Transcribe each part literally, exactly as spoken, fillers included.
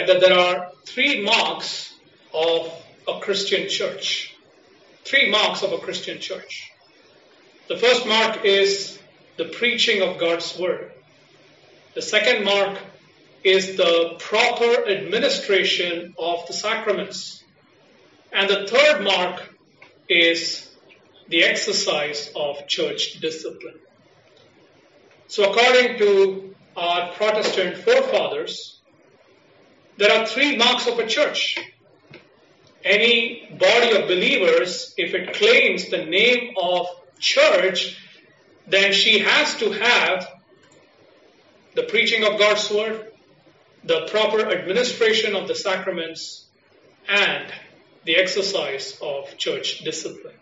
at that there are three marks of a Christian church. Three marks of a Christian church. The first mark is the preaching of God's word. The second mark is the proper administration of the sacraments. And the third mark is the exercise of church discipline. So according to our Protestant forefathers, there are three marks of a church. Any body of believers, if it claims the name of church, then she has to have the preaching of God's word, the proper administration of the sacraments, and the exercise of church discipline.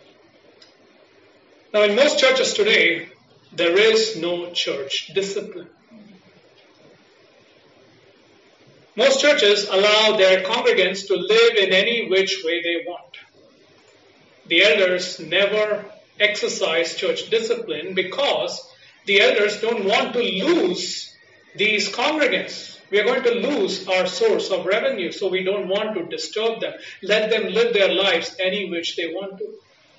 Now, in most churches today, there is no church discipline. Most churches allow their congregants to live in any which way they want. The elders never exercise church discipline because the elders don't want to lose these congregants. We are going to lose our source of revenue, so we don't want to disturb them. Let them live their lives any which they want to.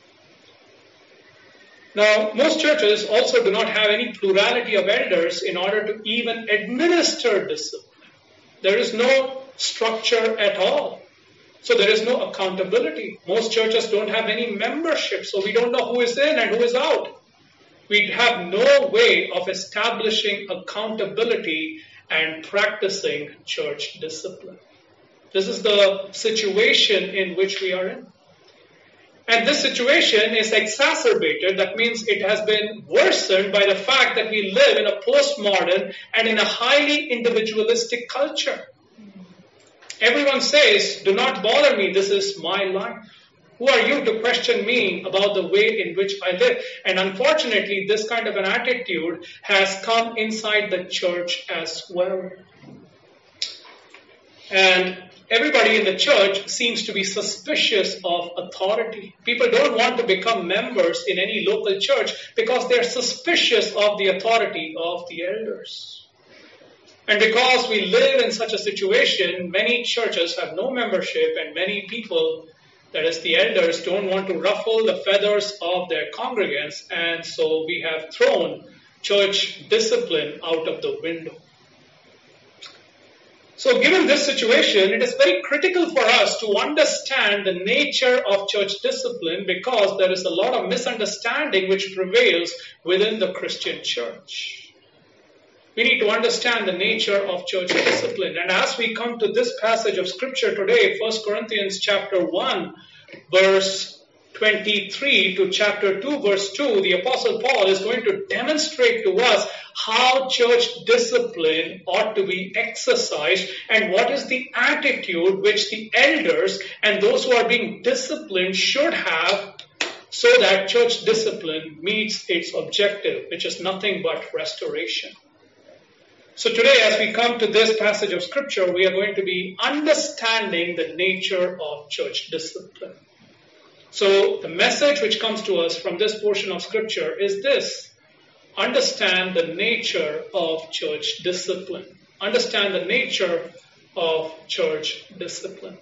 Now, most churches also do not have any plurality of elders in order to even administer discipline. There is no structure at all. So there is no accountability. Most churches don't have any membership, so we don't know who is in and who is out. We have no way of establishing accountability and practicing church discipline. This is the situation in which we are in. And this situation is exacerbated. That means it has been worsened by the fact that we live in a postmodern and in a highly individualistic culture. Everyone says, do not bother me, this is my life. Who are you to question me about the way in which I live? And unfortunately, this kind of an attitude has come inside the church as well. And everybody in the church seems to be suspicious of authority. People don't want to become members in any local church because they're suspicious of the authority of the elders. And because we live in such a situation, many churches have no membership and many people, that is the elders, don't want to ruffle the feathers of their congregants, and so we have thrown church discipline out of the window. So given this situation, it is very critical for us to understand the nature of church discipline because there is a lot of misunderstanding which prevails within the Christian church. We need to understand the nature of church discipline. And as we come to this passage of scripture today, First Corinthians chapter one, verse twenty-three to chapter two, verse two, the Apostle Paul is going to demonstrate to us how church discipline ought to be exercised and what is the attitude which the elders and those who are being disciplined should have so that church discipline meets its objective, which is nothing but restoration. So today, as we come to this passage of scripture, we are going to be understanding the nature of church discipline. So the message which comes to us from this portion of scripture is this: understand the nature of church discipline. Understand the nature of church discipline.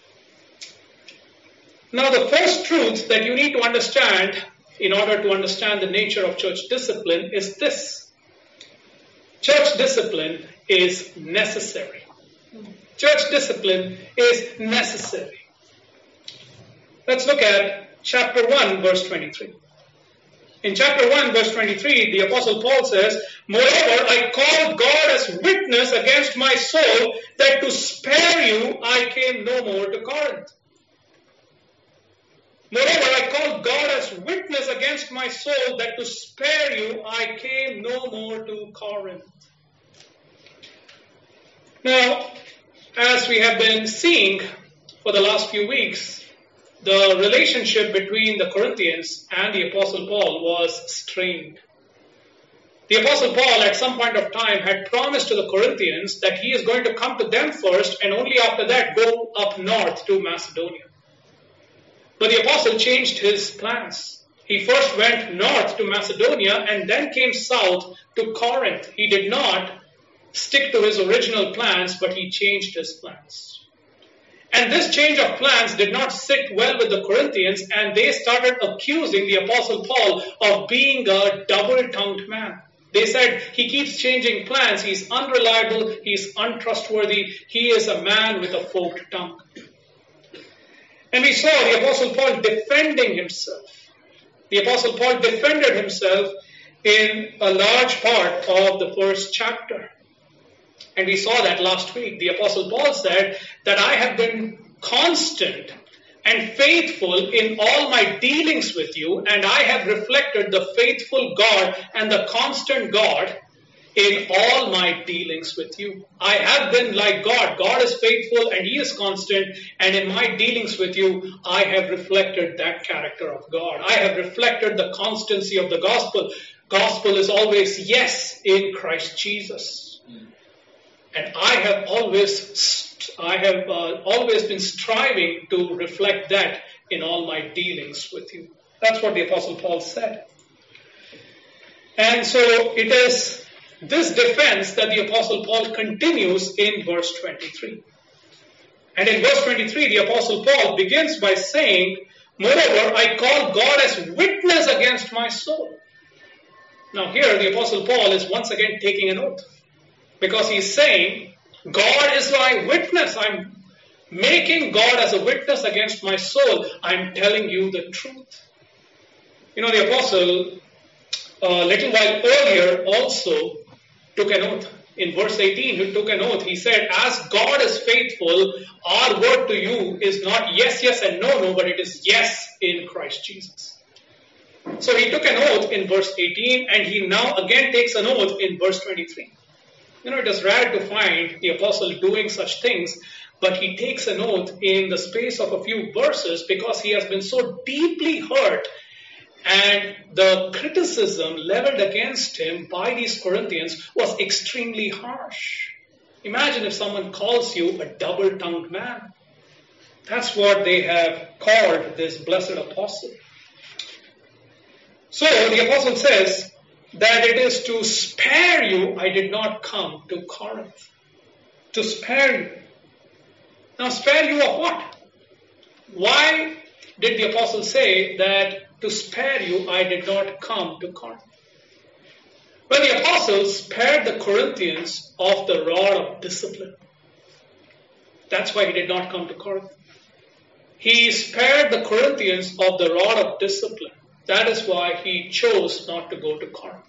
Now, the first truth that you need to understand in order to understand the nature of church discipline is this: church discipline is necessary. Church discipline is necessary. Let's look at chapter one, verse twenty-three. In chapter one, verse twenty-three, the Apostle Paul says, "Moreover, I call God as witness against my soul that to spare you I came no more to Corinth." Moreover, I call God as witness against my soul that to spare you I came no more to Corinth. Now, as we have been seeing for the last few weeks, the relationship between the Corinthians and the Apostle Paul was strained. The Apostle Paul at some point of time had promised to the Corinthians that he is going to come to them first and only after that go up north to Macedonia. But the apostle changed his plans. He first went north to Macedonia and then came south to Corinth. He did not stick to his original plans, but he changed his plans. And this change of plans did not sit well with the Corinthians, and they started accusing the Apostle Paul of being a double-tongued man. They said, he keeps changing plans, he's unreliable, he's untrustworthy, he is a man with a forked tongue. And we saw the Apostle Paul defending himself. The Apostle Paul defended himself in a large part of the first chapter. And we saw that last week. The Apostle Paul said that I have been constant and faithful in all my dealings with you, and I have reflected the faithful God and the constant God in all my dealings with you. I have been like God. God is faithful and he is constant, and in my dealings with you, I have reflected that character of God. I have reflected the constancy of the gospel. Gospel is always yes in Christ Jesus. And I have always, I have uh, always been striving to reflect that in all my dealings with you. That's what the Apostle Paul said. And so it is this defense that the Apostle Paul continues in verse twenty-three. And in verse twenty-three, the Apostle Paul begins by saying, moreover, I call God as witness against my soul. Now here, the Apostle Paul is once again taking an oath. Because he's saying, God is my witness. I'm making God as a witness against my soul. I'm telling you the truth. You know, the apostle, a little while earlier, also took an oath. In verse eighteen, he took an oath. He said, as God is faithful, our word to you is not yes, yes, and no, no, but it is yes in Christ Jesus. So he took an oath in verse eighteen, and he now again takes an oath in verse twenty-three. You know, it is rare to find the apostle doing such things, but he takes an oath in the space of a few verses because he has been so deeply hurt, and the criticism leveled against him by these Corinthians was extremely harsh. Imagine if someone calls you a double-tongued man. That's what they have called this blessed apostle. So the apostle says that it is to spare you I did not come to Corinth. To spare you. Now, spare you of what? Why did the apostle say that to spare you I did not come to Corinth? Well, the apostle spared the Corinthians of the rod of discipline. That's why he did not come to Corinth. He spared the Corinthians of the rod of discipline. That is why he chose not to go to Corinth.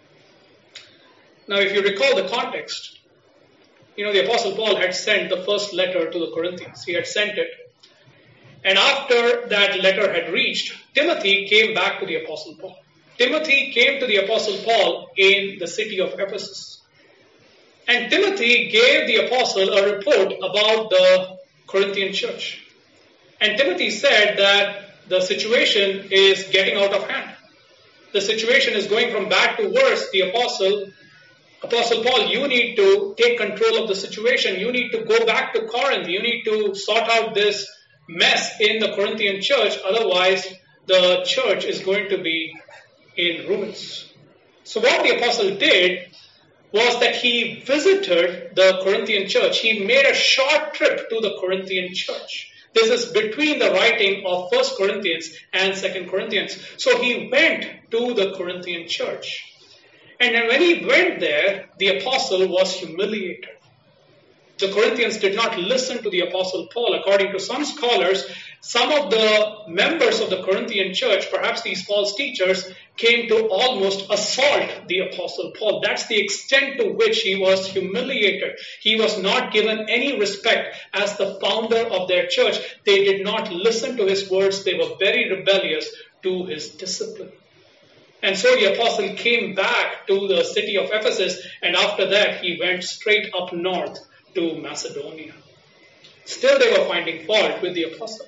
Now, if you recall the context, you know, the Apostle Paul had sent the first letter to the Corinthians. He had sent it. And after that letter had reached, Timothy came back to the Apostle Paul. Timothy came to the Apostle Paul in the city of Ephesus. And Timothy gave the apostle a report about the Corinthian church. And Timothy said that the situation is getting out of hand. The situation is going from bad to worse. The apostle, Apostle Paul, you need to take control of the situation. You need to go back to Corinth. You need to sort out this mess in the Corinthian church. Otherwise, the church is going to be in ruins. So what the apostle did was that he visited the Corinthian church. He made a short trip to the Corinthian church. This is between the writing of First Corinthians and Second Corinthians. So he went to the Corinthian church. And when he went there, the apostle was humiliated. The Corinthians did not listen to the apostle Paul. According to some scholars, some of the members of the Corinthian church, perhaps these false teachers, came to almost assault the apostle Paul. That's the extent to which he was humiliated. He was not given any respect as the founder of their church. They did not listen to his words. They were very rebellious to his discipline. And so the apostle came back to the city of Ephesus, and after that he went straight up north to Macedonia. Still they were finding fault with the apostle.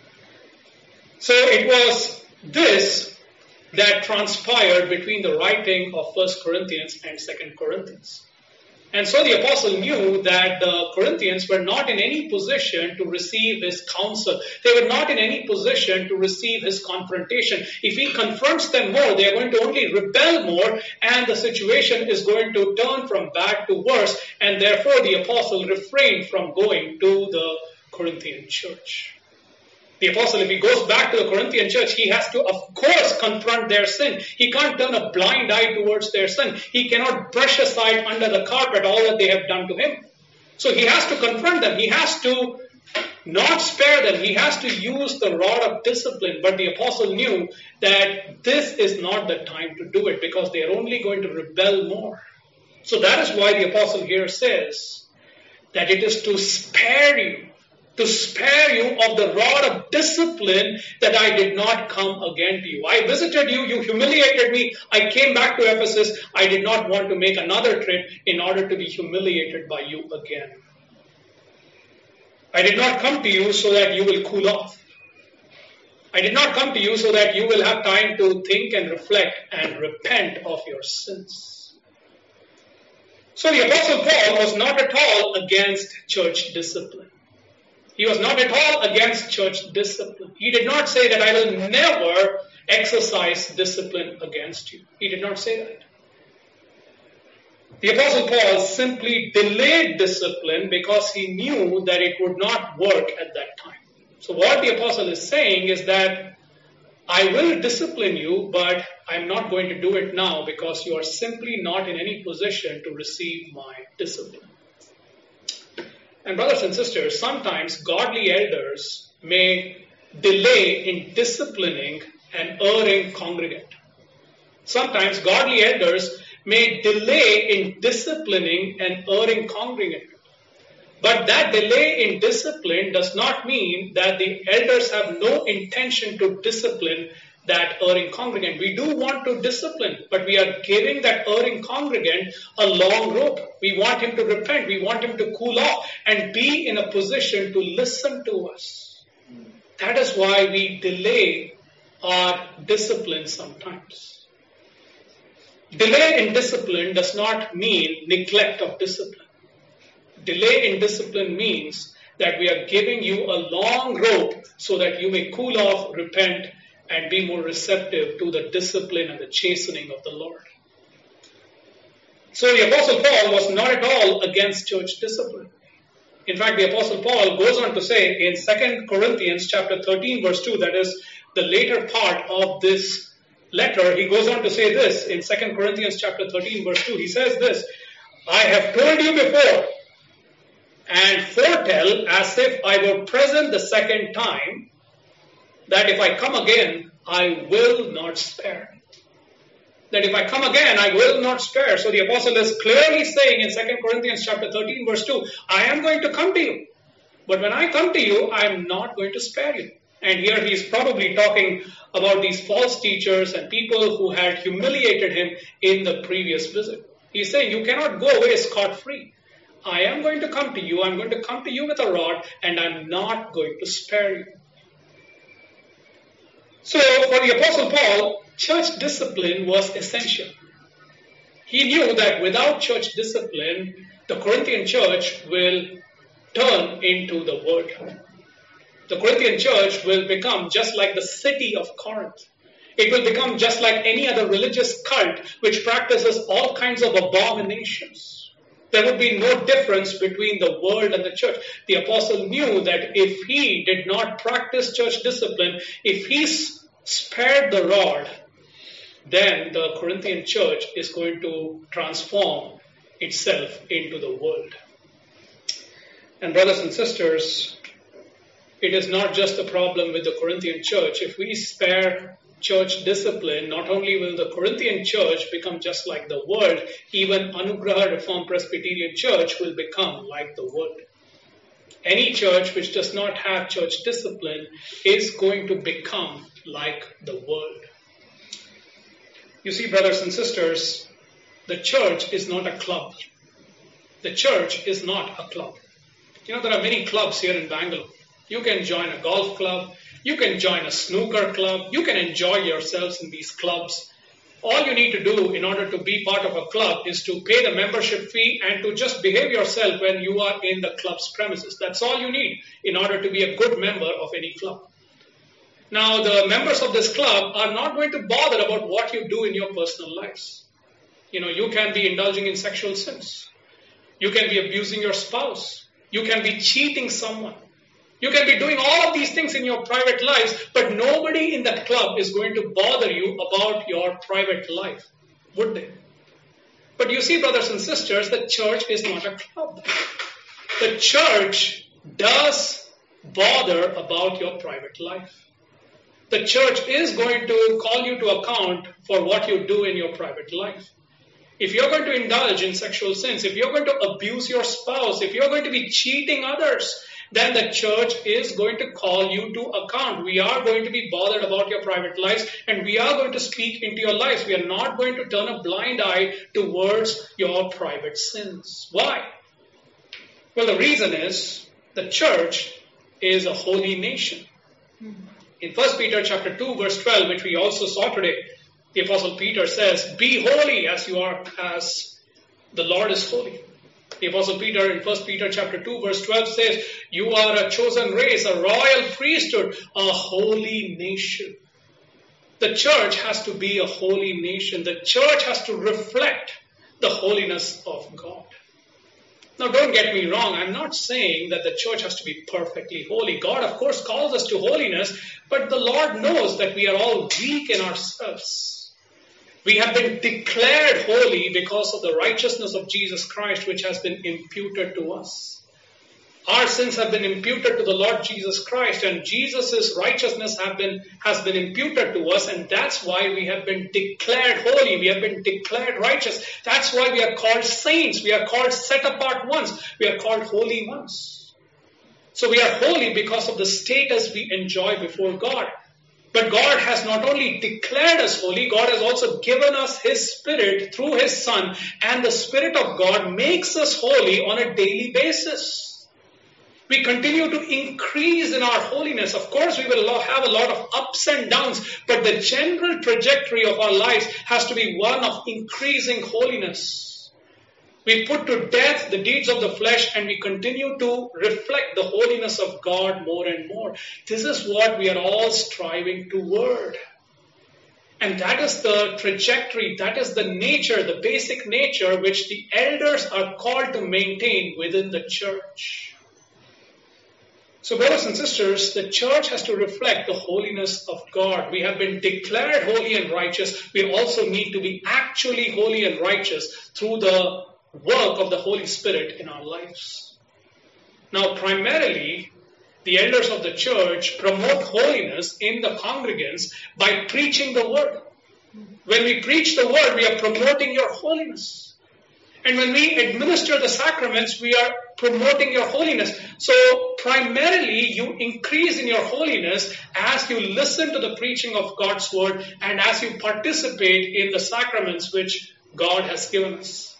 So it was this that transpired between the writing of First Corinthians and Second Corinthians. And so the apostle knew that the Corinthians were not in any position to receive his counsel. They were not in any position to receive his confrontation. If he confronts them more, they are going to only rebel more, and the situation is going to turn from bad to worse. And therefore the apostle refrained from going to the Corinthian church. The apostle, if he goes back to the Corinthian church, he has to, of course, confront their sin. He can't turn a blind eye towards their sin. He cannot brush aside under the carpet all that they have done to him. So he has to confront them. He has to not spare them. He has to use the rod of discipline. But the apostle knew that this is not the time to do it, because they are only going to rebel more. So that is why the apostle here says that it is to spare you. To spare you of the rod of discipline, that I did not come again to you. I visited you, you humiliated me, I came back to Ephesus. I did not want to make another trip in order to be humiliated by you again. I did not come to you so that you will cool off. I did not come to you so that you will have time to think and reflect and repent of your sins. So the Apostle Paul was not at all against church discipline. He was not at all against church discipline. He did not say that I will never exercise discipline against you. He did not say that. The Apostle Paul simply delayed discipline because he knew that it would not work at that time. So what the Apostle is saying is that I will discipline you, but I'm not going to do it now because you are simply not in any position to receive my discipline. And brothers and sisters, sometimes godly elders may delay in disciplining an erring congregant. Sometimes godly elders may delay in disciplining an erring congregant. But that delay in discipline does not mean that the elders have no intention to discipline that erring congregant. We do want to discipline, but we are giving that erring congregant a long rope. We want him to repent. We want him to cool off and be in a position to listen to us. That is why we delay our discipline sometimes. Delay in discipline does not mean neglect of discipline. Delay in discipline means that we are giving you a long rope so that you may cool off, repent, and be more receptive to the discipline and the chastening of the Lord. So the Apostle Paul was not at all against church discipline. In fact, the Apostle Paul goes on to say in Second Corinthians chapter thirteen, verse two, that is the later part of this letter, he goes on to say this in Second Corinthians chapter thirteen, verse two. He says this, I have told you before and foretell as if I were present the second time, that if I come again, I will not spare. That if I come again, I will not spare. So the apostle is clearly saying in Second Corinthians chapter thirteen, verse two, I am going to come to you. But when I come to you, I am not going to spare you. And here he is probably talking about these false teachers and people who had humiliated him in the previous visit. He is saying, you cannot go away scot-free. I am going to come to you. I'm going to come to you with a rod, and I'm not going to spare you. So for the Apostle Paul, church discipline was essential. He knew that without church discipline, the Corinthian church will turn into the world. The Corinthian church will become just like the city of Corinth. It will become just like any other religious cult which practices all kinds of abominations. There would be no difference between the world and the church. The apostle knew that if he did not practice church discipline, if he spared the rod, then the Corinthian church is going to transform itself into the world. And brothers and sisters, it is not just a problem with the Corinthian church. If we spare church discipline, not only will the Corinthian church become just like the world, even Anugraha Reformed Presbyterian Church will become like the world. Any church which does not have church discipline is going to become like the world. You see, brothers and sisters, the church is not a club. The church is not a club. You know, there are many clubs here in Bangalore. You can join a golf club. You can join a snooker club. You can enjoy yourselves in these clubs. All you need to do in order to be part of a club is to pay the membership fee and to just behave yourself when you are in the club's premises. That's all you need in order to be a good member of any club. Now, the members of this club are not going to bother about what you do in your personal lives. You know, you can be indulging in sexual sins. You can be abusing your spouse. You can be cheating someone. You can be doing all of these things in your private lives, but nobody in that club is going to bother you about your private life, would they? But you see, brothers and sisters, the church is not a club. The church does bother about your private life. The church is going to call you to account for what you do in your private life. If you're going to indulge in sexual sins, if you're going to abuse your spouse, if you're going to be cheating others, then the church is going to call you to account. We are going to be bothered about your private lives, and we are going to speak into your lives. We are not going to turn a blind eye towards your private sins. Why? Well, the reason is the church is a holy nation. In First Peter chapter two, verse twelve, which we also saw today, the Apostle Peter says, "Be holy as you are, as the Lord is holy." The Apostle Peter in First Peter chapter two, verse twelve says, "You are a chosen race, a royal priesthood, a holy nation." The church has to be a holy nation. The church has to reflect the holiness of God. Now, don't get me wrong. I'm not saying that the church has to be perfectly holy. God, of course, calls us to holiness, but the Lord knows that we are all weak in ourselves. We have been declared holy because of the righteousness of Jesus Christ, which has been imputed to us. Our sins have been imputed to the Lord Jesus Christ, and Jesus' righteousness have been, has been imputed to us, and that's why we have been declared holy. We have been declared righteous. That's why we are called saints. We are called set apart ones. We are called holy ones. So we are holy because of the status we enjoy before God. But God has not only declared us holy, God has also given us His Spirit through His Son, and the Spirit of God makes us holy on a daily basis. We continue to increase in our holiness. Of course, we will have a lot of ups and downs, but the general trajectory of our lives has to be one of increasing holiness. We put to death the deeds of the flesh, and we continue to reflect the holiness of God more and more. This is what we are all striving toward. And that is the trajectory, that is the nature, the basic nature which the elders are called to maintain within the church. So, brothers and sisters, the church has to reflect the holiness of God. We have been declared holy and righteous. We also need to be actually holy and righteous through the work of the Holy Spirit in our lives. Now, primarily, the elders of the church promote holiness in the congregants by preaching the word. When we preach the word, we are promoting your holiness. And when we administer the sacraments, we are promoting your holiness. So primarily, you increase in your holiness as you listen to the preaching of God's word and as you participate in the sacraments which God has given us.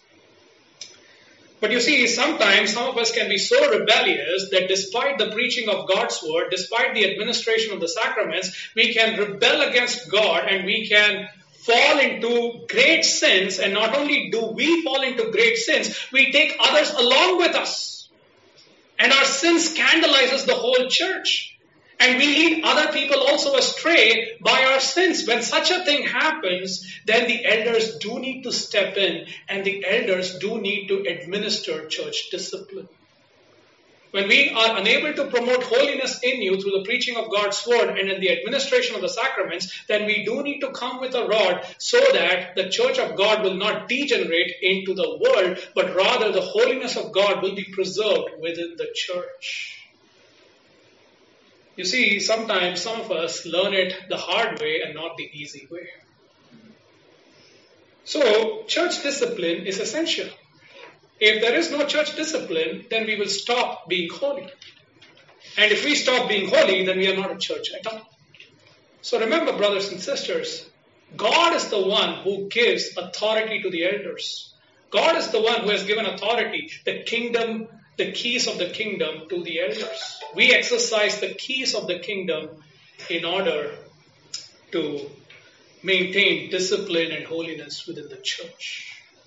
But you see, sometimes some of us can be so rebellious that despite the preaching of God's word, despite the administration of the sacraments, we can rebel against God and we can fall into great sins. And not only do we fall into great sins, we take others along with us. And our sin scandalizes the whole church. And we lead other people also astray by our sins. When such a thing happens, then the elders do need to step in, and the elders do need to administer church discipline. When we are unable to promote holiness in you through the preaching of God's word and in the administration of the sacraments, then we do need to come with a rod so that the church of God will not degenerate into the world, but rather the holiness of God will be preserved within the church. You see, sometimes some of us learn it the hard way and not the easy way. So, church discipline is essential. If there is no church discipline, then we will stop being holy. And if we stop being holy, then we are not a church at all. So remember, brothers and sisters, God is the one who gives authority to the elders. God is the one who has given authority, the kingdom, the keys of the kingdom to the elders. We exercise the keys of the kingdom in order to maintain discipline and holiness within the church.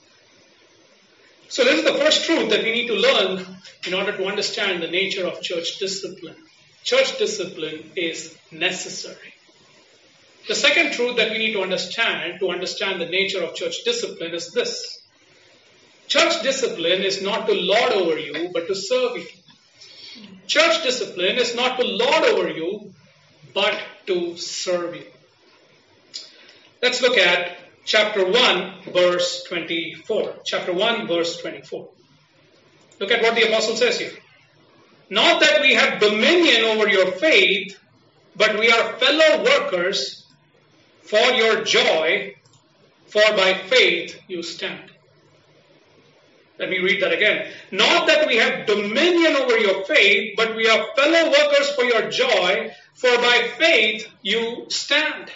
So this is the first truth that we need to learn in order to understand the nature of church discipline. Church discipline is necessary. The second truth that we need to understand to understand the nature of church discipline is this. Church discipline is not to lord over you, but to serve you. Church discipline is not to lord over you, but to serve you. Let's look at chapter one, verse twenty-four. Chapter one, verse twenty-four. Look at what the apostle says here. Not that we have dominion over your faith, but we are fellow workers for your joy, for by faith you stand. Let me read that again. Not that we have dominion over your faith, but we are fellow workers for your joy, for by faith you stand.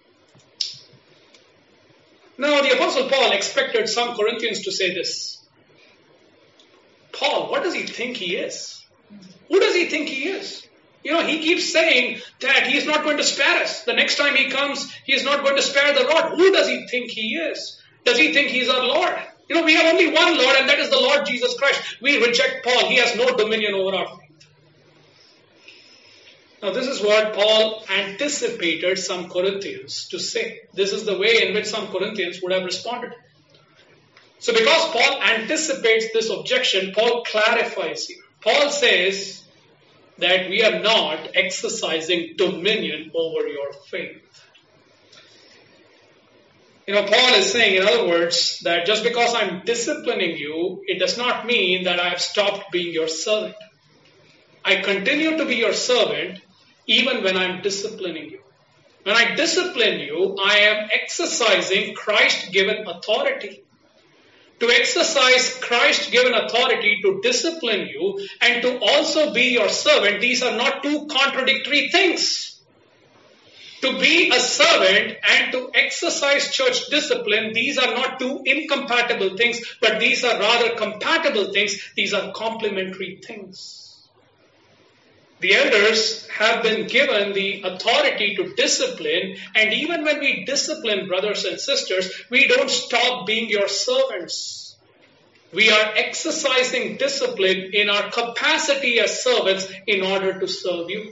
Now, the Apostle Paul expected some Corinthians to say this. Paul, what does he think he is? Who does he think he is? You know, he keeps saying that he is not going to spare us. The next time he comes, he is not going to spare the rod. Who does he think he is? Does he think he is our Lord? You know, we have only one Lord, and that is the Lord Jesus Christ. We reject Paul. He has no dominion over our faith. Now, this is what Paul anticipated some Corinthians to say. This is the way in which some Corinthians would have responded. So, because Paul anticipates this objection, Paul clarifies here. Paul says that we are not exercising dominion over your faith. You know, Paul is saying, in other words, that just because I'm disciplining you, it does not mean that I have stopped being your servant. I continue to be your servant even when I'm disciplining you. When I discipline you, I am exercising Christ-given authority. To exercise Christ-given authority to discipline you and to also be your servant, these are not two contradictory things. To be a servant and to exercise church discipline, these are not two incompatible things, but these are rather compatible things. These are complementary things. The elders have been given the authority to discipline, and even when we discipline brothers and sisters, we don't stop being your servants. We are exercising discipline in our capacity as servants in order to serve you.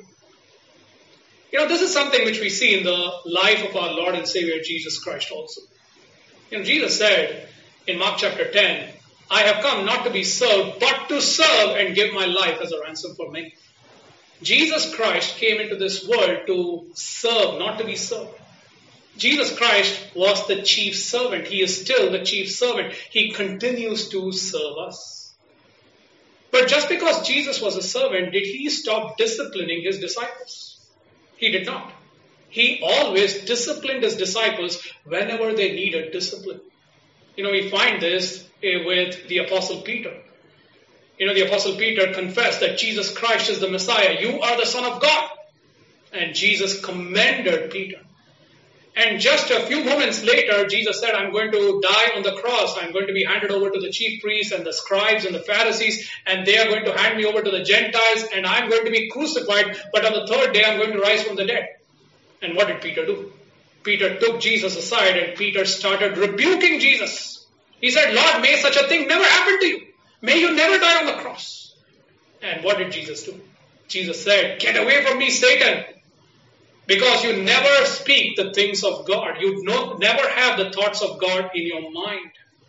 You know, this is something which we see in the life of our Lord and Savior Jesus Christ also. You know, Jesus said in Mark chapter ten, I have come not to be served, but to serve and give my life as a ransom for many. Jesus Christ came into this world to serve, not to be served. Jesus Christ was the chief servant. He is still the chief servant. He continues to serve us. But just because Jesus was a servant, did he stop disciplining his disciples? He did not. He always disciplined his disciples whenever they needed discipline. You know, we find this with the Apostle Peter. You know, the Apostle Peter confessed that Jesus Christ is the Messiah. You are the Son of God. And Jesus commended Peter. And just a few moments later, Jesus said, I'm going to die on the cross. I'm going to be handed over to the chief priests and the scribes and the Pharisees, and they are going to hand me over to the Gentiles, and I'm going to be crucified, but on the third day I'm going to rise from the dead. And what did Peter do? Peter took Jesus aside, and Peter started rebuking Jesus. He said, Lord, may such a thing never happen to you. May you never die on the cross. And what did Jesus do? Jesus said, get away from me, Satan. Because you never speak the things of God. You no, never have the thoughts of God in your mind.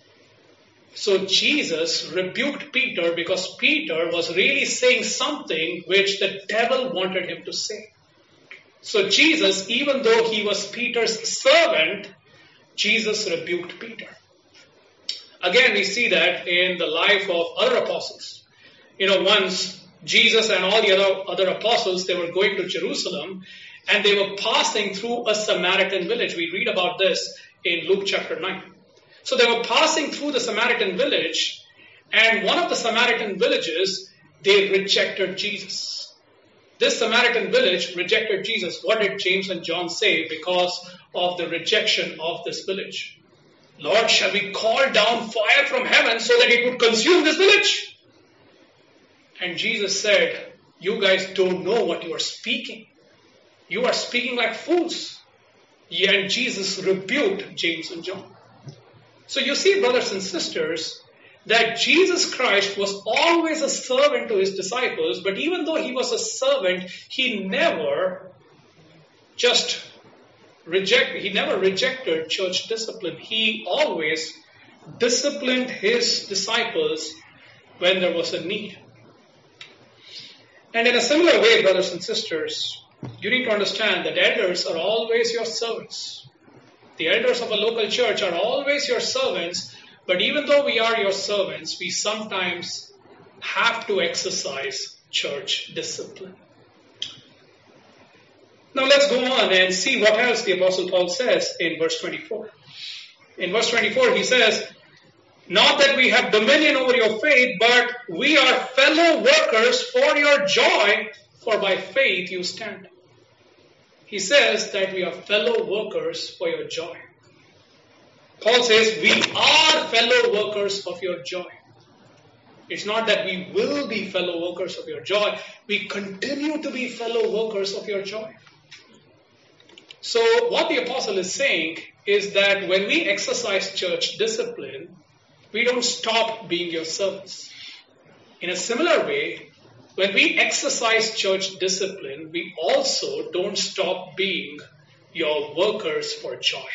So Jesus rebuked Peter because Peter was really saying something which the devil wanted him to say. So Jesus, even though he was Peter's servant, Jesus rebuked Peter. Again, we see that in the life of other apostles. You know, once Jesus and all the other, other apostles, they were going to Jerusalem, and they were passing through a Samaritan village. We read about this in Luke chapter nine. So they were passing through the Samaritan village, and one of the Samaritan villages, they rejected Jesus. This Samaritan village rejected Jesus. What did James and John say because of the rejection of this village? Lord, shall we call down fire from heaven so that it would consume this village? And Jesus said, you guys don't know what you are speaking. You are speaking like fools. And Jesus rebuked James and John. So you see, brothers and sisters, that Jesus Christ was always a servant to his disciples, but even though he was a servant, he never just rejected, he never rejected church discipline. He always disciplined his disciples when there was a need. And in a similar way, brothers and sisters, you need to understand that elders are always your servants. The elders of a local church are always your servants, but even though we are your servants, we sometimes have to exercise church discipline. Now let's go on and see what else the Apostle Paul says in verse twenty-four. In verse twenty-four he says, "Not that we have dominion over your faith, but we are fellow workers for your joy, for by faith you stand." He says that we are fellow workers for your joy. Paul says we are fellow workers of your joy. It's not that we will be fellow workers of your joy. We continue to be fellow workers of your joy. So what the apostle is saying is that when we exercise church discipline, we don't stop being your servants. In a similar way, when we exercise church discipline, we also don't stop being your workers for joy.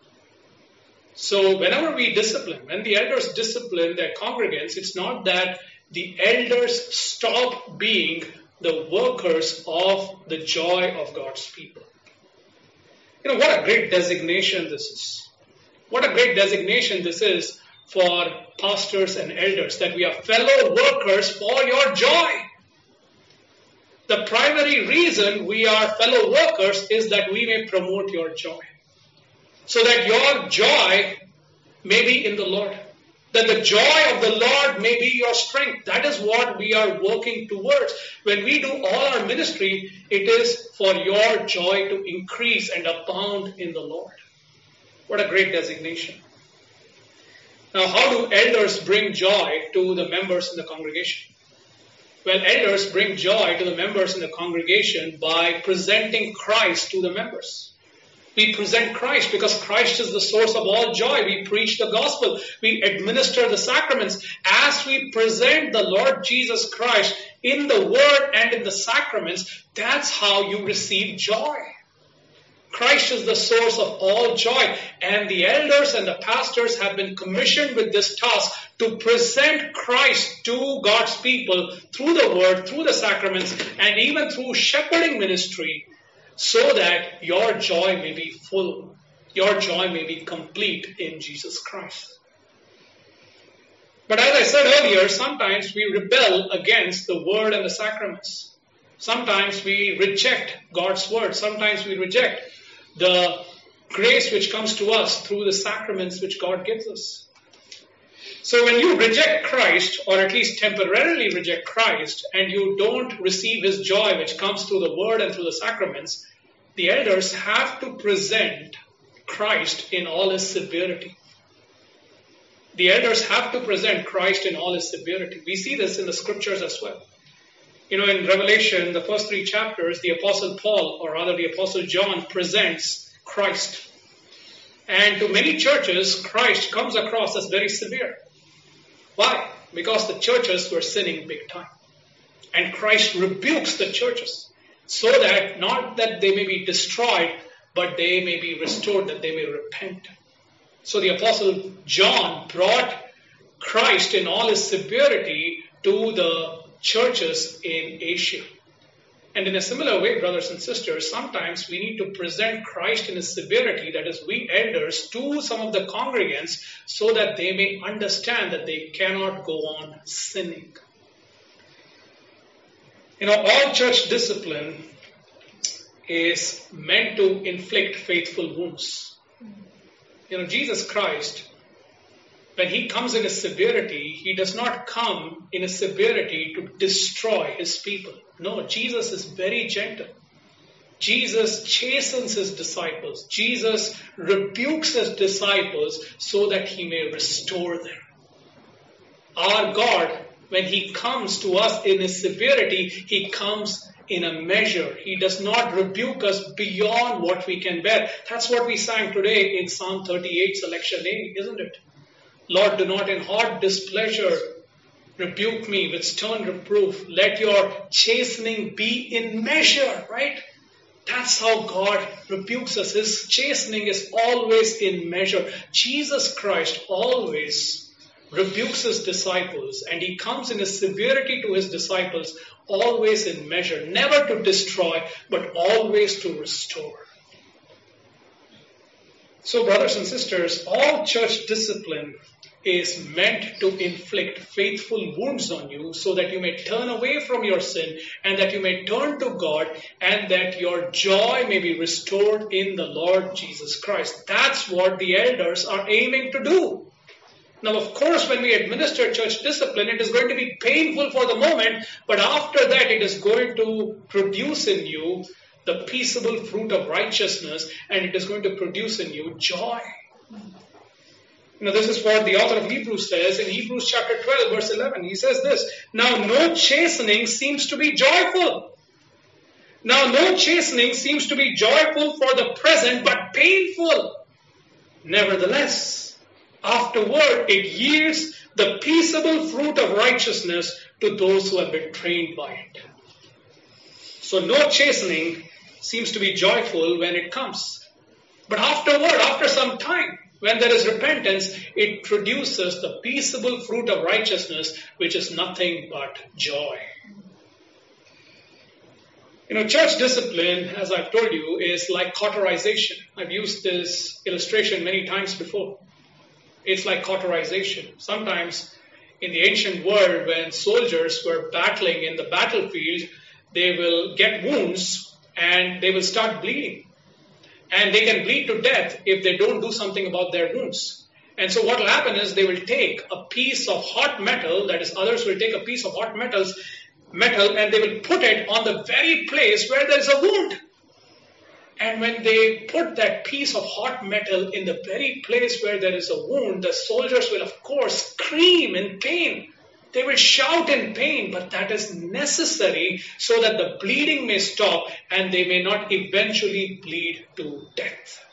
So whenever we discipline, when the elders discipline their congregants, it's not that the elders stop being the workers of the joy of God's people. You know, what a great designation this is. What a great designation this is for pastors and elders, that we are fellow workers for your joy. The primary reason we are fellow workers is that we may promote your joy. So that your joy may be in the Lord. That the joy of the Lord may be your strength. That is what we are working towards. When we do all our ministry, it is for your joy to increase and abound in the Lord. What a great designation. Now, how do elders bring joy to the members in the congregation? Well, elders bring joy to the members in the congregation by presenting Christ to the members. We present Christ because Christ is the source of all joy. We preach the gospel. We administer the sacraments. As we present the Lord Jesus Christ in the word and in the sacraments, that's how you receive joy. Christ is the source of all joy. And the elders and the pastors have been commissioned with this task to present Christ to God's people through the word, through the sacraments, and even through shepherding ministry, so that your joy may be full, your joy may be complete in Jesus Christ. But as I said earlier, sometimes we rebel against the word and the sacraments. Sometimes we reject God's word. Sometimes we reject the grace which comes to us through the sacraments which God gives us. So when you reject Christ, or at least temporarily reject Christ, and you don't receive his joy which comes through the word and through the sacraments, the elders have to present Christ in all his severity. The elders have to present Christ in all his severity. We see this in the scriptures as well. You know, in Revelation, the first three chapters, the Apostle Paul, or rather the Apostle John, presents Christ. And to many churches, Christ comes across as very severe. Why? Because the churches were sinning big time. And Christ rebukes the churches so that not that they may be destroyed, but they may be restored, that they may repent. So the Apostle John brought Christ in all his severity to the churches in Asia. And in a similar way, brothers and sisters, sometimes we need to present Christ in his severity, that is, we elders, to some of the congregants so that they may understand that they cannot go on sinning. You know, all church discipline is meant to inflict faithful wounds. You know, Jesus Christ, when he comes in his severity, he does not come in a severity to destroy his people. No, Jesus is very gentle. Jesus chastens his disciples. Jesus rebukes his disciples so that he may restore them. Our God, when he comes to us in his severity, he comes in a measure. He does not rebuke us beyond what we can bear. That's what we sang today in Psalm thirty-eight, selection A, isn't it? Lord, do not in hot displeasure rebuke me with stern reproof. Let your chastening be in measure, right? That's how God rebukes us. His chastening is always in measure. Jesus Christ always rebukes his disciples, and he comes in his severity to his disciples always in measure, never to destroy, but always to restore. So, brothers and sisters, all church discipline is meant to inflict faithful wounds on you so that you may turn away from your sin and that you may turn to God and that your joy may be restored in the Lord Jesus Christ. That's what the elders are aiming to do. Now, of course, when we administer church discipline, it is going to be painful for the moment, but after that it is going to produce in you the peaceable fruit of righteousness, and it is going to produce in you joy. Now, this is what the author of Hebrews says in Hebrews chapter twelve, verse eleven. He says this, Now no chastening seems to be joyful. Now no chastening seems to be joyful for the present, but painful. Nevertheless, afterward it yields the peaceable fruit of righteousness to those who have been trained by it. So no chastening seems to be joyful when it comes. But afterward, after some time, when there is repentance, it produces the peaceable fruit of righteousness, which is nothing but joy. You know, church discipline, as I've told you, is like cauterization. I've used this illustration many times before. It's like cauterization. Sometimes in the ancient world, when soldiers were battling in the battlefield, they will get wounds and they will start bleeding. And they can bleed to death if they don't do something about their wounds. And so what will happen is they will take a piece of hot metal, that is, others will take a piece of hot metals, metal and they will put it on the very place where there is a wound. And when they put that piece of hot metal in the very place where there is a wound, the soldiers will of course scream in pain. They will shout in pain, but that is necessary so that the bleeding may stop and they may not eventually bleed to death.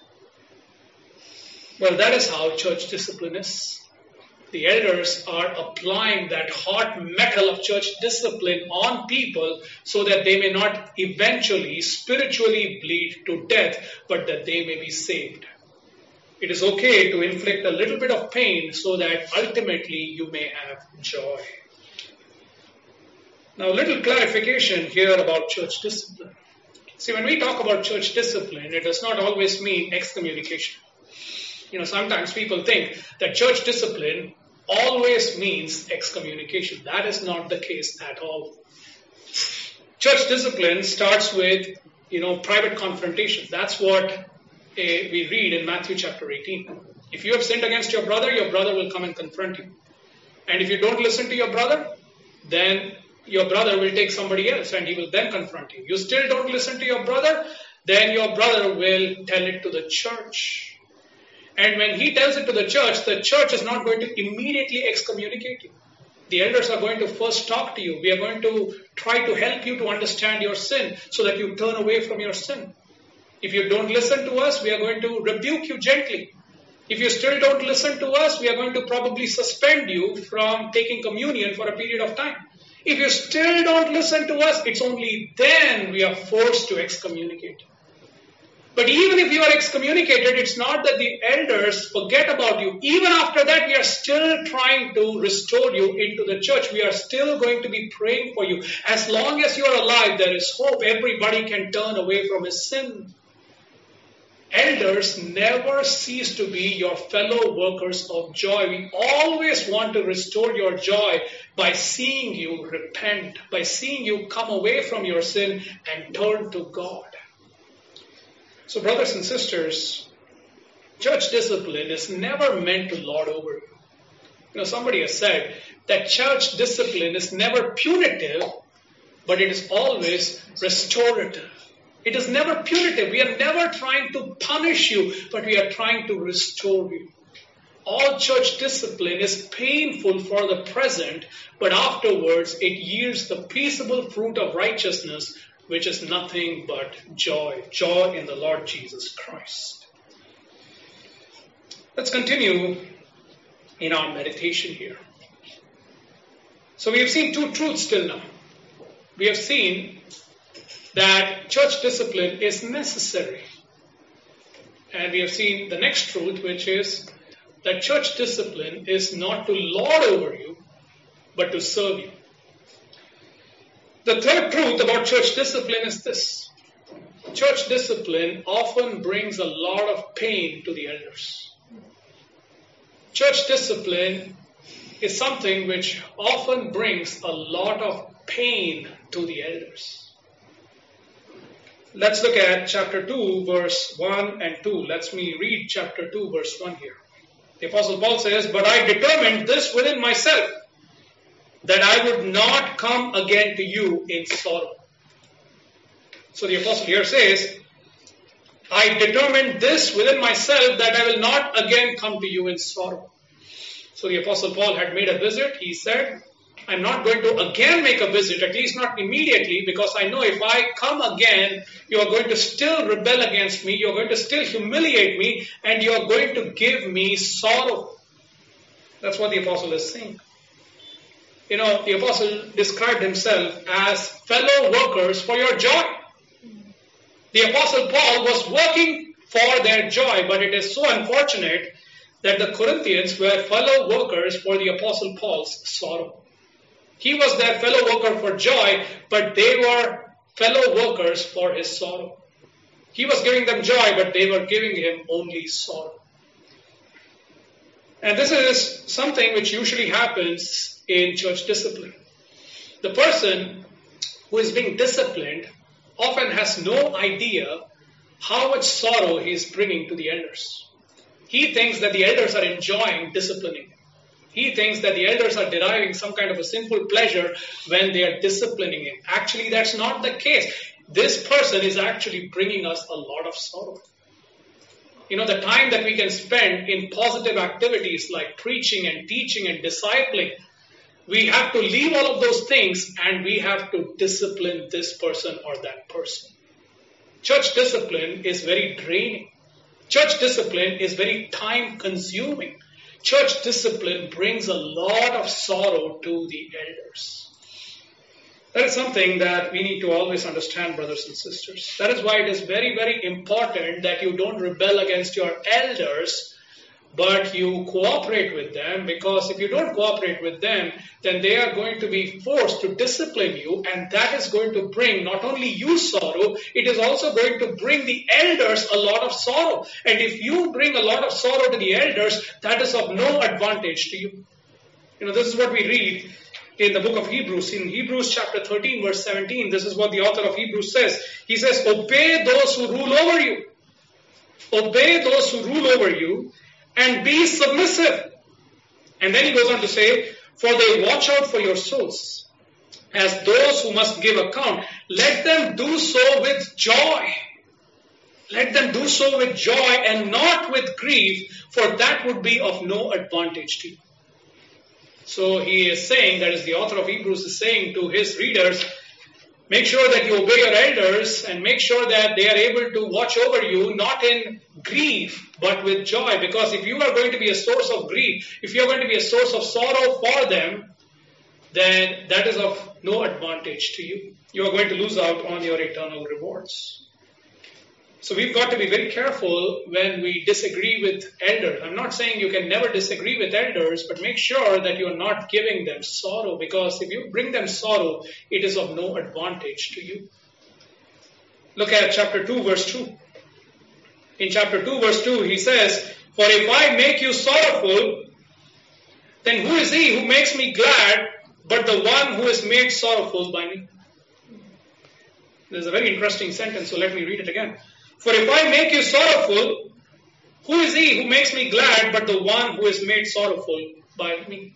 Well, that is how church discipline is. The elders are applying that hot metal of church discipline on people so that they may not eventually spiritually bleed to death, but that they may be saved. It is okay to inflict a little bit of pain so that ultimately you may have joy. Now, a little clarification here about church discipline. See, when we talk about church discipline, it does not always mean excommunication. You know, sometimes people think that church discipline always means excommunication. That is not the case at all. Church discipline starts with, you know, private confrontation. That's what Uh, we read in Matthew chapter eighteen. If you have sinned against your brother, your brother will come and confront you. And if you don't listen to your brother, then your brother will take somebody else and he will then confront you. You still don't listen to your brother, then your brother will tell it to the church. And when he tells it to the church, the church is not going to immediately excommunicate you. The elders are going to first talk to you. We are going to try to help you to understand your sin so that you turn away from your sin. If you don't listen to us, we are going to rebuke you gently. If you still don't listen to us, we are going to probably suspend you from taking communion for a period of time. If you still don't listen to us, it's only then we are forced to excommunicate. But even if you are excommunicated, it's not that the elders forget about you. Even after that, we are still trying to restore you into the church. We are still going to be praying for you. As long as you are alive, there is hope. Everybody can turn away from his sin. Elders never cease to be your fellow workers of joy. We always want to restore your joy by seeing you repent, by seeing you come away from your sin and turn to God. So, brothers and sisters, church discipline is never meant to lord over you. You know, somebody has said that church discipline is never punitive, but it is always restorative. It is never punitive. We are never trying to punish you, but we are trying to restore you. All church discipline is painful for the present, but afterwards it yields the peaceable fruit of righteousness, which is nothing but joy. Joy in the Lord Jesus Christ. Let's continue in our meditation here. So we have seen two truths till now. We have seen that church discipline is necessary. And we have seen the next truth, which is that church discipline is not to lord over you, but to serve you. The third truth about church discipline is this. Church discipline often brings a lot of pain to the elders. Church discipline is something which often brings a lot of pain to the elders. Let's look at chapter two, verse one and two. Let me read chapter two, verse one here. The Apostle Paul says, "But I determined this within myself, that I would not come again to you in sorrow." So the Apostle here says, I determined this within myself, that I will not again come to you in sorrow. So the Apostle Paul had made a visit. He said, I'm not going to again make a visit, at least not immediately, because I know if I come again, you are going to still rebel against me, you are going to still humiliate me, and you are going to give me sorrow. That's what the Apostle is saying. You know, the Apostle described himself as fellow workers for your joy. The Apostle Paul was working for their joy, but it is so unfortunate that the Corinthians were fellow workers for the Apostle Paul's sorrow. He was their fellow worker for joy, but they were fellow workers for his sorrow. He was giving them joy, but they were giving him only sorrow. And this is something which usually happens in church discipline. The person who is being disciplined often has no idea how much sorrow he is bringing to the elders. He thinks that the elders are enjoying disciplining him. He thinks that the elders are deriving some kind of a sinful pleasure when they are disciplining him. Actually, that's not the case. This person is actually bringing us a lot of sorrow. You know, the time that we can spend in positive activities like preaching and teaching and discipling, we have to leave all of those things and we have to discipline this person or that person. Church discipline is very draining. Church discipline is very time consuming. Church discipline brings a lot of sorrow to the elders. That is something that we need to always understand, brothers and sisters. That is why it is very, very important that you don't rebel against your elders, but you cooperate with them, because if you don't cooperate with them, then they are going to be forced to discipline you, and that is going to bring not only you sorrow, it is also going to bring the elders a lot of sorrow. And if you bring a lot of sorrow to the elders, that is of no advantage to you. You know, this is what we read in the book of Hebrews. In Hebrews chapter thirteen, verse seventeen, this is what the author of Hebrews says. He says, obey those who rule over you. Obey those who rule over you, and be submissive. And then he goes on to say, for they watch out for your souls, as those who must give account. Let them do so with joy. Let them do so with joy and not with grief, for that would be of no advantage to you. So he is saying, that is the author of Hebrews is saying to his readers, make sure that you obey your elders and make sure that they are able to watch over you, not in grief, but with joy. Because if you are going to be a source of grief, if you are going to be a source of sorrow for them, then that is of no advantage to you. You are going to lose out on your eternal rewards. So we've got to be very careful when we disagree with elders. I'm not saying you can never disagree with elders, but make sure that you're not giving them sorrow, because if you bring them sorrow, it is of no advantage to you. Look at chapter two, verse two. In chapter two, verse two, he says, for if I make you sorrowful, then who is he who makes me glad but the one who is made sorrowful by me? There's a very interesting sentence, so let me read it again. For if I make you sorrowful, who is he who makes me glad but the one who is made sorrowful by me?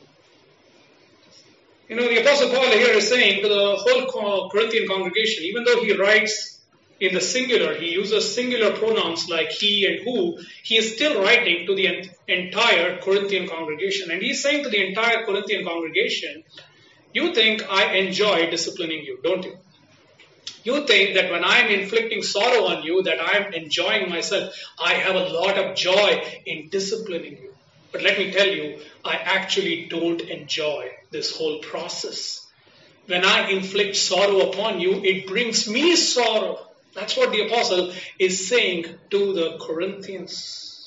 You know, the Apostle Paul here is saying to the whole Corinthian congregation, even though he writes in the singular, he uses singular pronouns like he and who, he is still writing to the entire Corinthian congregation. And he's saying to the entire Corinthian congregation, you think I enjoy disciplining you, don't you? You think that when I'm inflicting sorrow on you, that I'm enjoying myself. I have a lot of joy in disciplining you. But let me tell you, I actually don't enjoy this whole process. When I inflict sorrow upon you, it brings me sorrow. That's what the apostle is saying to the Corinthians.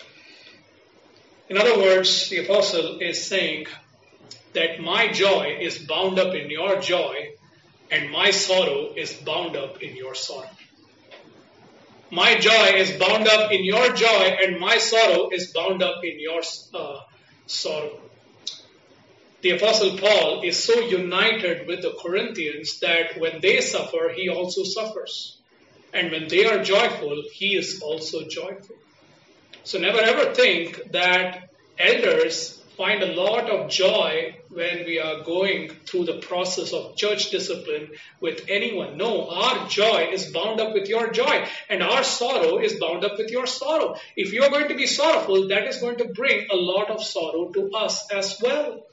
In other words, the apostle is saying that my joy is bound up in your joy, and my sorrow is bound up in your sorrow. My joy is bound up in your joy, and my sorrow is bound up in your uh, sorrow. The Apostle Paul is so united with the Corinthians that when they suffer, he also suffers. And when they are joyful, he is also joyful. So never ever think that elders find a lot of joy when we are going through the process of church discipline with anyone. No, our joy is bound up with your joy, and our sorrow is bound up with your sorrow. If you are going to be sorrowful, that is going to bring a lot of sorrow to us as well.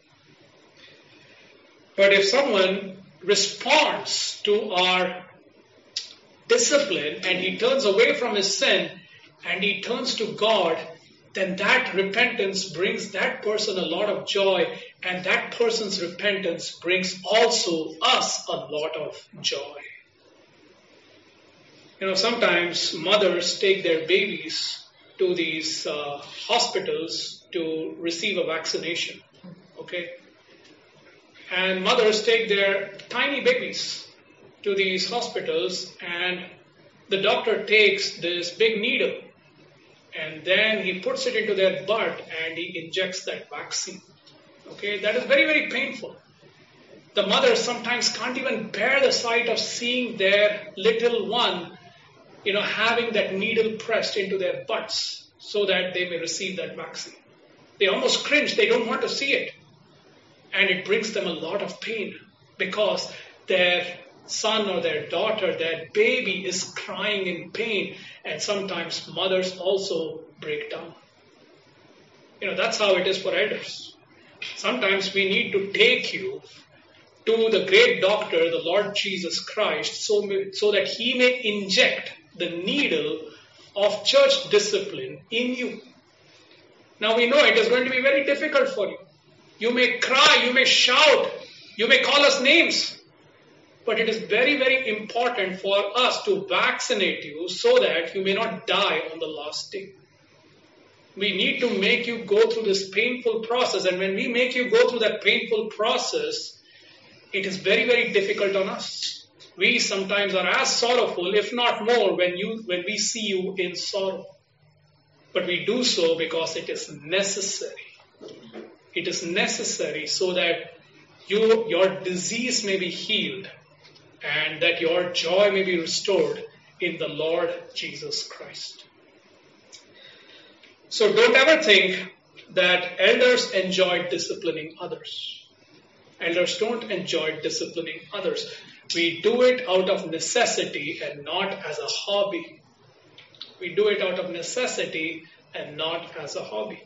But if someone responds to our discipline and he turns away from his sin and he turns to God, then that repentance brings that person a lot of joy, and that person's repentance brings also us a lot of joy. You know, sometimes mothers take their babies to these uh, hospitals to receive a vaccination, okay? And mothers take their tiny babies to these hospitals, and the doctor takes this big needle and then he puts it into their butt and he injects that vaccine. Okay, that is very, very painful. The mothers sometimes can't even bear the sight of seeing their little one, you know, having that needle pressed into their butts so that they may receive that vaccine. They almost cringe. They don't want to see it. And it brings them a lot of pain because their son or their daughter, their baby is crying in pain, and sometimes mothers also break down. You know, that's how it is for elders. Sometimes we need to take you to the great doctor, the Lord Jesus Christ, so, so that he may inject the needle of church discipline in you. Now we know it is going to be very difficult for you. You may cry, you may shout, you may call us names. But it is very, very important for us to vaccinate you so that you may not die on the last day. We need to make you go through this painful process. And when we make you go through that painful process, it is very, very difficult on us. We sometimes are as sorrowful, if not more, when you when we see you in sorrow. But we do so because it is necessary. It is necessary so that you, your disease may be healed, and that your joy may be restored in the Lord Jesus Christ. So don't ever think that elders enjoy disciplining others. Elders don't enjoy disciplining others. We do it out of necessity and not as a hobby. We do it out of necessity and not as a hobby.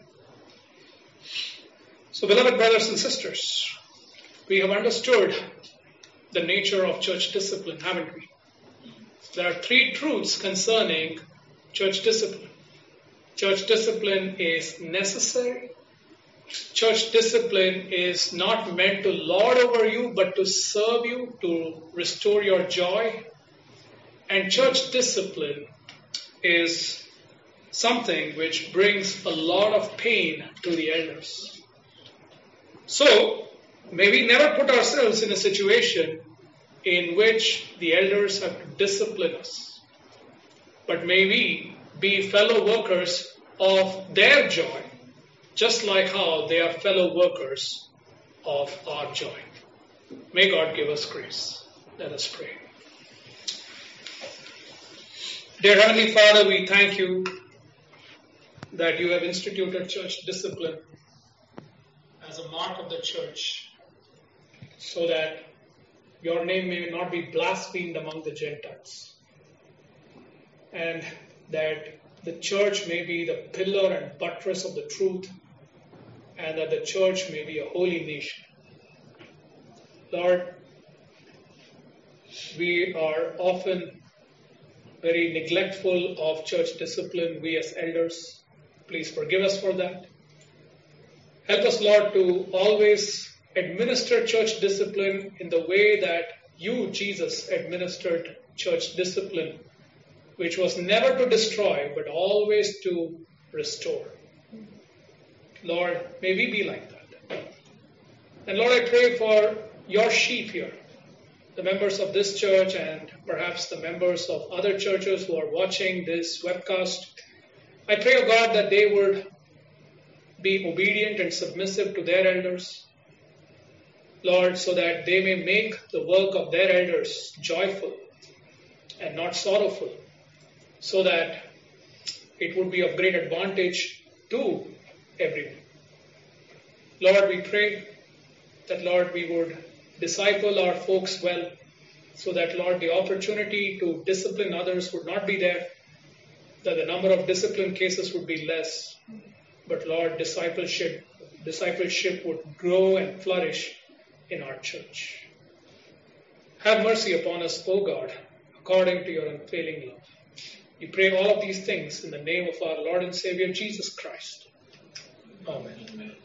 So, beloved brothers and sisters, we have understood the nature of church discipline, haven't we? There are three truths concerning church discipline. Church discipline is necessary. Church discipline is not meant to lord over you, but to serve you, to restore your joy. And church discipline is something which brings a lot of pain to the elders. So, may we never put ourselves in a situation in which the elders have to discipline us. But may we be fellow workers of their joy, just like how they are fellow workers of our joy. May God give us grace. Let us pray. Dear Heavenly Father, we thank you that you have instituted church discipline as a mark of the church, so that your name may not be blasphemed among the Gentiles, and that the church may be the pillar and buttress of the truth, and that the church may be a holy nation. Lord, we are often very neglectful of church discipline, we as elders. Please forgive us for that. Help us, Lord, to always administer church discipline in the way that you, Jesus, administered church discipline, which was never to destroy, but always to restore. Lord, may we be like that. And Lord, I pray for your sheep here, the members of this church and perhaps the members of other churches who are watching this webcast. I pray, O God, that they would be obedient and submissive to their elders, Lord, so that they may make the work of their elders joyful and not sorrowful, so that it would be of great advantage to everyone. Lord, we pray that, Lord, we would disciple our folks well, so that, Lord, the opportunity to discipline others would not be there, that the number of discipline cases would be less, but, Lord, discipleship, discipleship would grow and flourish in our church. Have mercy upon us, O God, according to your unfailing love. We pray all of these things in the name of our Lord and Savior, Jesus Christ. Amen. Amen.